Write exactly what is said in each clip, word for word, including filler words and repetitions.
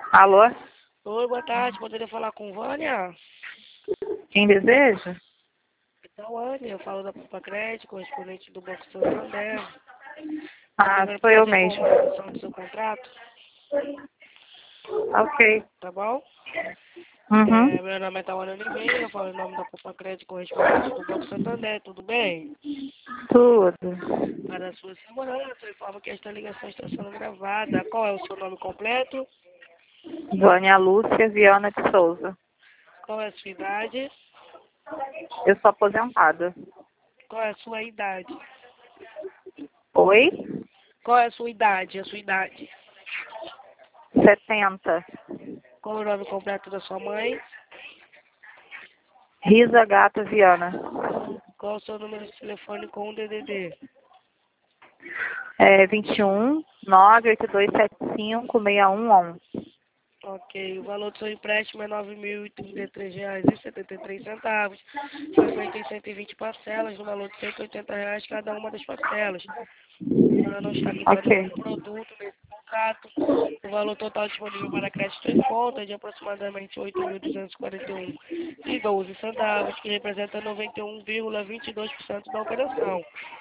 Alô? Oi, boa tarde. Poderia falar com Vânia? Quem deseja? Então, Vânia, eu falo da Poupa Crédito, correspondente do Banco Santander. Ah, Ligando sou para eu fazer a mesmo. formalização do seu contrato, Ok. tá bom? Uhum. É, meu nome é Tawana Oliveira, eu falo em nome da Poupa Crédito, correspondente do Banco Santander, tudo bem? Tudo. Para a sua segurança, eu informo que esta ligação está sendo gravada. Qual é o seu nome completo? Vânia Lúcia Viana de Souza. Qual é a sua idade? Eu sou aposentada. Qual é a sua idade? Oi? Qual é a sua idade? A sua idade? setenta. Qual é o nome completo da sua mãe? Risa Gata Viana. Qual é o seu número de telefone com o D D D? É vinte e um, nove oito dois sete cinco, seis um um. Ok, o valor do seu empréstimo é nove mil e trinta e três reais e setenta e três centavos. Foi feito em cento e vinte parcelas, no valor de cento e oitenta reais cada uma das parcelas. A senhora não está quitando Ok. nenhum produto nesse contrato. O valor total disponível para crédito em conta é de aproximadamente oito mil duzentos e quarenta e um e doze centavos, que representa noventa e um vírgula vinte e dois por cento da operação.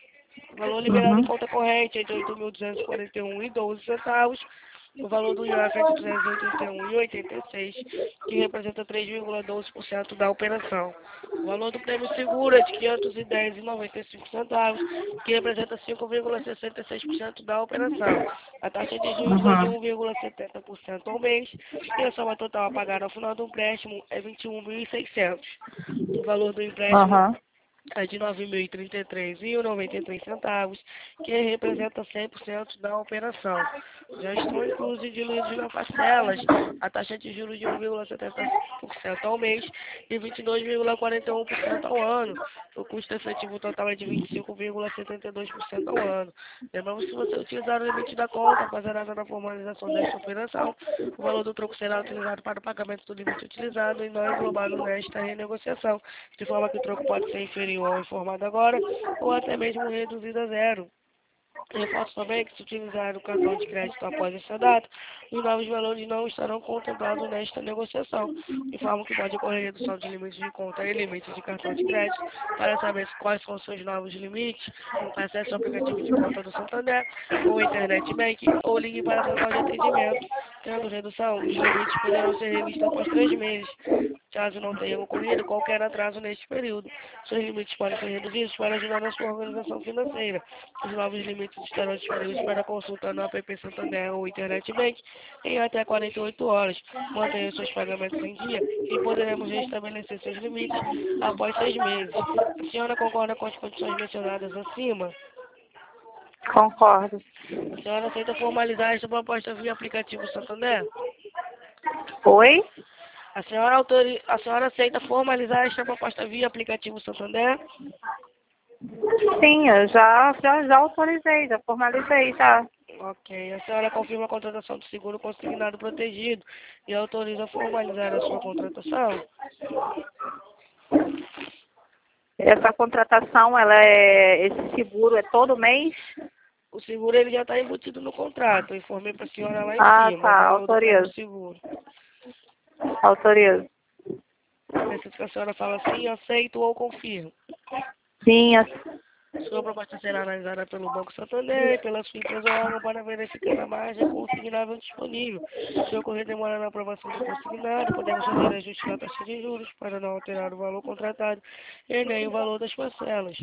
O valor liberado em Uhum. conta corrente é de oito mil duzentos e quarenta e um e doze centavos. O valor do I O F é de duzentos e oitenta e um e oitenta e seis, que representa três vírgula doze por cento da operação. O valor do prêmio seguro é de quinhentos e dez reais e noventa e cinco centavos, que representa cinco vírgula sessenta e seis por cento da operação. A taxa de juros é de Uhum. um vírgula setenta por cento ao mês e a soma total a pagar ao final do empréstimo é vinte e um mil e seiscentos. O valor do empréstimo Uhum. é de nove mil e trinta e três reais e noventa e três centavos, que representa cem por cento da operação. Já estão inclusos e diluídos nas parcelas a taxa de juros de um vírgula setenta por cento ao mês e vinte e dois vírgula quarenta e um por cento ao ano. O custo efetivo total é de vinte e cinco vírgula setenta e dois por cento ao ano. Lembramos que se você utilizar o limite da conta após a data da formalização desta operação, o valor do troco será utilizado para o pagamento do limite utilizado e não englobado nesta renegociação, de forma que o troco pode ser inferior ao informado agora ou até mesmo reduzido a zero. Reforço também que se utilizar o cartão de crédito após essa data, os novos valores não estarão contemplados nesta negociação. Informo que pode ocorrer redução de limites de conta e limites de cartão de crédito. Para saber quais são os seus novos limites, acesse o aplicativo de conta do Santander ou Internet Bank ou ligue para a central de atendimento. Tendo redução, os limites poderão ser revistos após três meses. Caso não tenha ocorrido qualquer atraso neste período, seus limites podem ser reduzidos para ajudar na sua organização financeira. Os novos limites estarão disponíveis para consulta no app Santander ou Internet Bank em até quarenta e oito horas. Mantenha seus pagamentos em dia e poderemos restabelecer seus limites após seis meses. A senhora concorda com as condições mencionadas acima? Concordo. A senhora aceita formalizar esta proposta via aplicativo Santander? Oi? A senhora, autori... a senhora aceita formalizar esta proposta via aplicativo Santander? Sim, eu já, já, já autorizei, já formalizei, já. Ok. A senhora confirma a contratação do seguro consignado protegido e autoriza a formalizar a sua contratação? Essa contratação, ela é, esse seguro é todo mês? O seguro ele já está embutido no contrato. Eu informei para a senhora lá em Ah, cima o tá, valor do prêmio autorizo, seguro. autorizo. Preciso que a senhora fale assim, aceito ou confirmo. Sim, as- Sua proposta será analisada pelo Banco Santander e pela sua empresa ou órgão para verificar a margem consignável disponível. Se ocorrer demora na aprovação do consignado, podemos fazer ajuste na taxa de juros para não alterar o valor contratado e nem o valor das parcelas.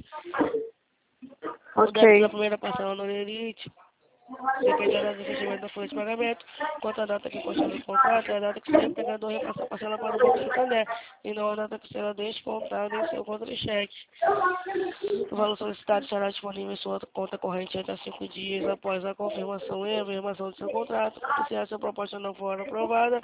O débito da ok. primeira parcela no limite depende da data de fechamento da folha de pagamento, enquanto a data que consta no contrato é a data que o seu empregador repassa a parcela para o Banco Santander, e não a data que será descontada em seu contra-cheque. O valor solicitado estará disponível em sua conta corrente até cinco dias após a confirmação e a afirmação do seu contrato. E se a sua proposta não for aprovada,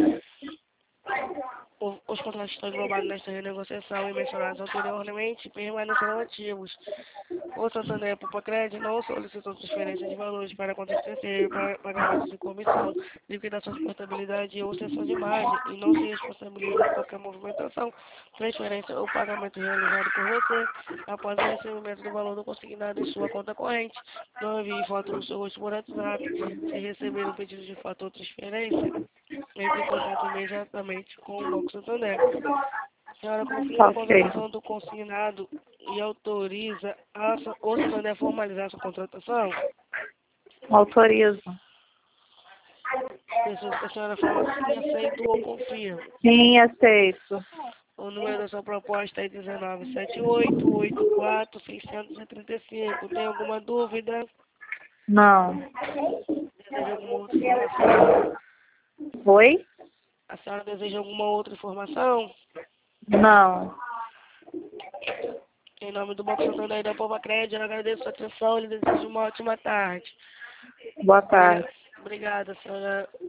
o- os contratos que estão englobados nesta renegociação e mencionados anteriormente permanecerão ativos. O Santander Poupa-Crédito não solicitou transferência de valores para contas terceiras, para pagamentos de comissão, liquidação de portabilidade ou cessão de margem e não se responsabiliza por qualquer movimentação, transferência ou pagamento realizado por você após o recebimento do valor do consignado em sua conta corrente. Não envie foto do seu rosto por WhatsApp. Se receber um pedido de fato ou transferência, entre em contato imediatamente com o Banco Santander. A senhora confirma a Ok. conversação do consignado e autoriza a, o Santander a formalizar a sua contratação? Autorizo. Preciso que a senhora fala se aceito ou confirma. Sim, aceito. O número da sua proposta é dezenove sete oito, oito quatro, seis três cinco. Tem alguma dúvida? Não. Deseja alguma outra informação? Oi? A senhora deseja alguma outra informação? Não. Em nome do Banco Santander e da Poupa-Crédito, eu agradeço a atenção e lhe desejo uma ótima tarde. Boa tarde. Obrigada, senhora.